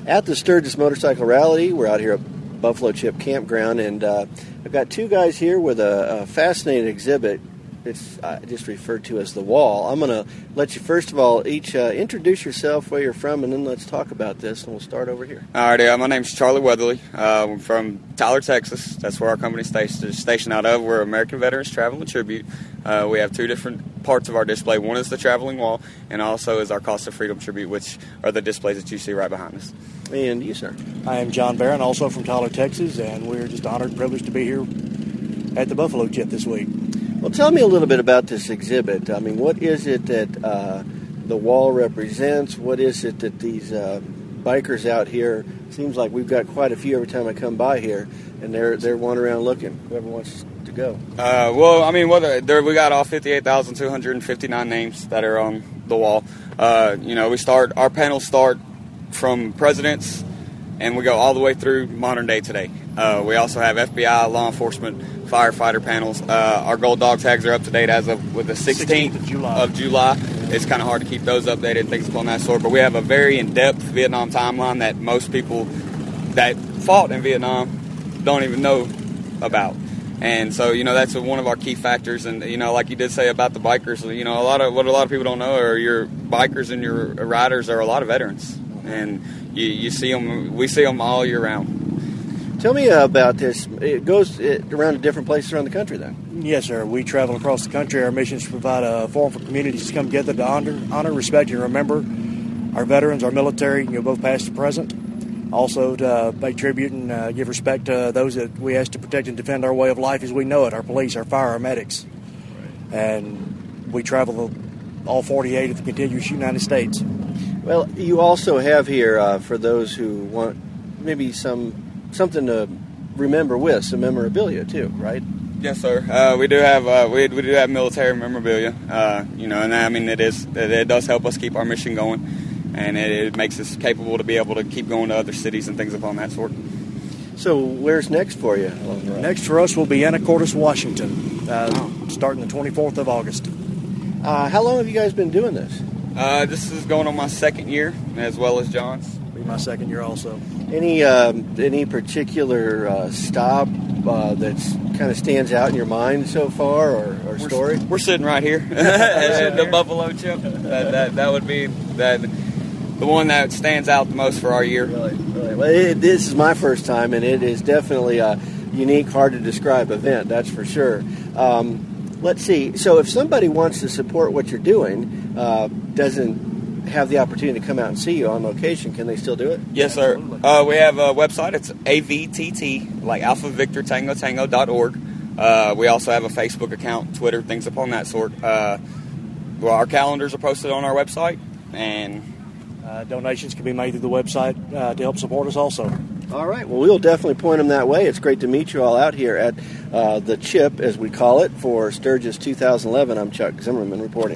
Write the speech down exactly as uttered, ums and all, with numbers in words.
at the Sturgis Motorcycle Rally. We're out here at Buffalo Chip Campground, and uh, I've got two guys here with a, a fascinating exhibit. It's uh, just referred to as The Wall. I'm going to let you, first of all, each uh, introduce yourself, where you're from, and then let's talk about this, and we'll start over here. All right, uh, my name's Charlie Weatherly. Uh, I'm from Tyler, Texas. That's where our company's stationed, stationed out of. We're American Veterans Travel and Tribute. Uh, we have two different parts of our display. One is the Traveling Wall, and also is our Cost of Freedom Tribute, which are the displays that you see right behind us. And you, sir? I am John Barron, also from Tyler, Texas, and we're just honored and privileged to be here at the Buffalo Chip this week. Well, tell me a little bit about this exhibit. I mean, what is it that uh, the wall represents? What is it that these uh, bikers out here, seems like we've got quite a few every time I come by here, and they're they're wandering around looking, whoever wants to go. Uh, well, I mean, well, there, we got all fifty-eight thousand two hundred fifty-nine names that are on the wall. Uh, you know, we start, our panels start from presidents, and we go all the way through modern day today. Uh, we also have F B I, law enforcement, firefighter panels. Uh, our gold dog tags are up to date as of with the sixteenth of July. Of July. It's kind of hard to keep those updated, things upon that sort. But we have a very in-depth Vietnam timeline that most people that fought in Vietnam don't even know about. And so, you know, that's one of our key factors. And, you know, like you did say about the bikers, you know, a lot of what a lot of people don't know are your bikers and your riders are a lot of veterans. And you, you see them, we see them all year round. Tell me about this. It goes around to different places around the country, then? Yes, sir. We travel across the country. Our mission is to provide a forum for communities to come together to honor, honor, respect, and remember our veterans, our military, you know, both past and present. Also to uh, pay tribute and uh, give respect to those that we ask to protect and defend our way of life as we know it, our police, our fire, our medics. And we travel all forty-eight of the contiguous United States. Well, you also have here, uh, for those who want maybe some something to remember with, some memorabilia too, right? Yes, sir. Uh, we do have uh, we we do have military memorabilia. Uh, you know, and I mean it is it, it does help us keep our mission going, and it, it makes us capable to be able to keep going to other cities and things upon that sort. So, where's next for you? Next for us will be Anacortes, Washington, uh, wow. starting the twenty-fourth of August. Uh, how long have you guys been doing this? Uh, this is going on my second year, as well as John's. Be my second year also. Any um, any particular uh, stop uh, that's kind of stands out in your mind so far, or, or we're, story? We're sitting right here at the Buffalo Chip. That, that that would be that the one that stands out the most for our year. Really, really. Well, it, this is my first time, and it is definitely a unique, hard to describe event. That's for sure. Um, let's see. So, if somebody wants to support what you're doing, uh, doesn't have the opportunity to come out and see you on location, can they still do it? Yes, sir. Uh, we have a website. It's A V T T, like Alpha Victor Tango Tango dot org. Uh, we also have a Facebook account, Twitter, things upon that sort. Uh, well, our calendars are posted on our website, and uh, donations can be made through the website uh, to help support us also. All right. Well, we'll definitely point them that way. It's great to meet you all out here at uh, the Chip, as we call it, for Sturgis two thousand eleven. I'm Chuck Zimmerman reporting.